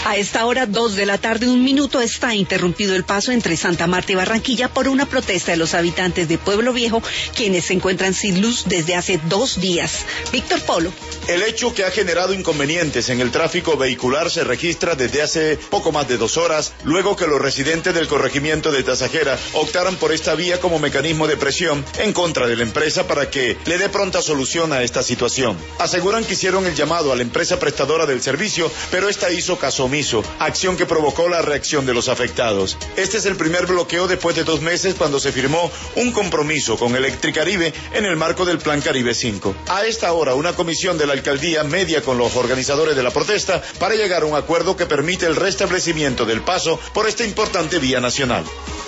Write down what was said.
A esta hora, 2:01 está interrumpido el paso entre Santa Marta y Barranquilla por una protesta de los habitantes de Pueblo Viejo, quienes se encuentran sin luz desde hace 2 días. Víctor Polo. El hecho que ha generado inconvenientes en el tráfico vehicular se registra desde hace poco más de 2 horas, luego que los residentes del corregimiento de Tasajera optaran por esta vía como mecanismo de presión en contra de la empresa para que le dé pronta solución a esta situación. Aseguran que hicieron el llamado a la empresa prestadora del servicio, pero esta hizo caso omiso, acción que provocó la reacción de los afectados. Este es el primer bloqueo después de 2 meses cuando se firmó un compromiso con Electricaribe en el marco del Plan Caribe 5. A esta hora, una comisión de la alcaldía media con los organizadores de la protesta para llegar a un acuerdo que permite el restablecimiento del paso por esta importante vía nacional.